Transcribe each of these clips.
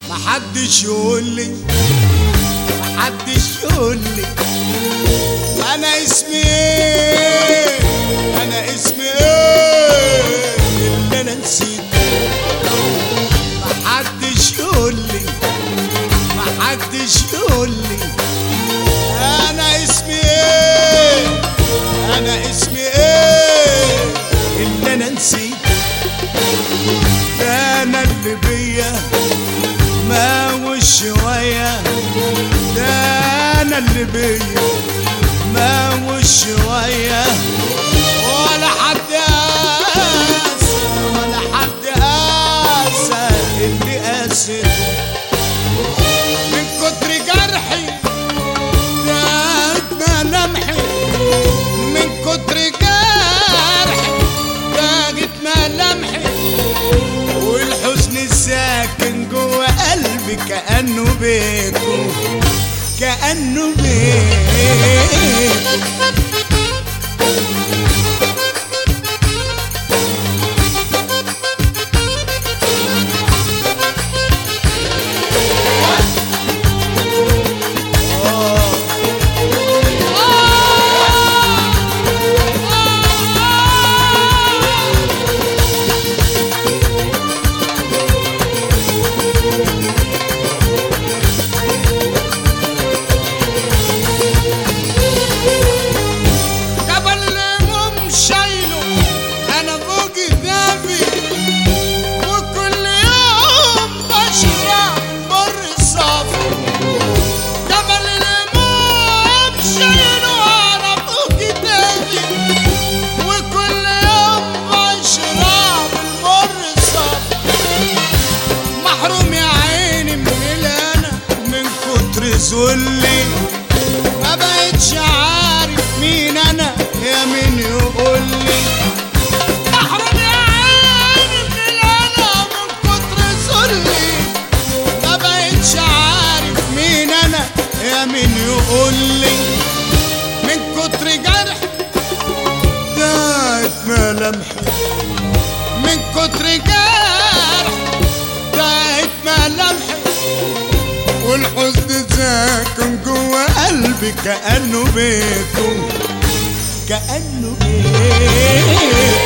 محدش يقولي انا اسمي ايه، انا اسمي ايه اللي انا نسيته. محدش يقولي انا اسمي ايه، انا اسمي ايه اللي انا نسيته. ده انا اللي بيا ما وشوية، ده انا اللي بيا ما وشوية. ولا حد قاسى ولا حد قاسى اللي قاسيته. من كتر جرحي داقت ملامحي، من كتر جرحي داقت ملامحي. والحزن الساكن جوا قلبي كأنه بيته، كأنه بيته. ذلي ما بقتش عارف مين انا، يا مين يقولي. محروم يا عيني من انا من كتر ذلي، ما بقتش عارف مين انا، يا مين يقولي. من كتر جرح داقت ملامحي، من كتر جرح داقت ملامحي. والحزن ساكن جوا قلبي كأنه بيته، كأنه بيته.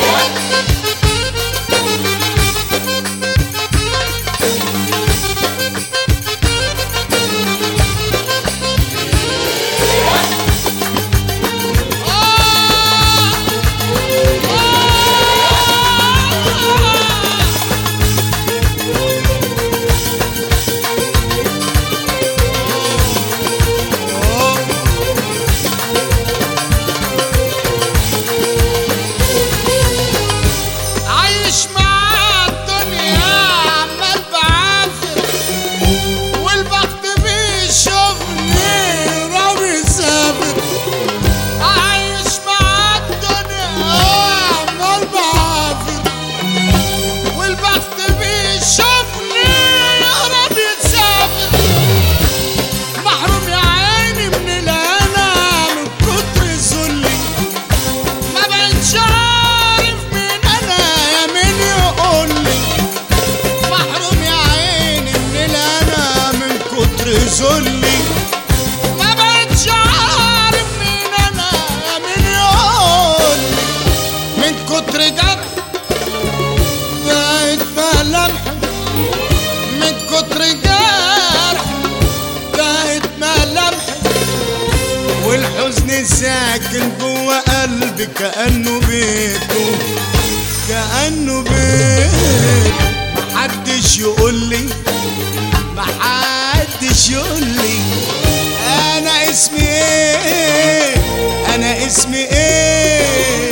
ذلي ما بقتش عارف مين انا، يا مين يقولي. من كتر جرح داقت ملامحي، من كتر جرح داقت ملامحي. والحزن ساكن جوا قلبي كأنه بيته، كأنه بيته. محدش يقولي، محدش يقولي انا اسمي ايه، انا اسمي ايه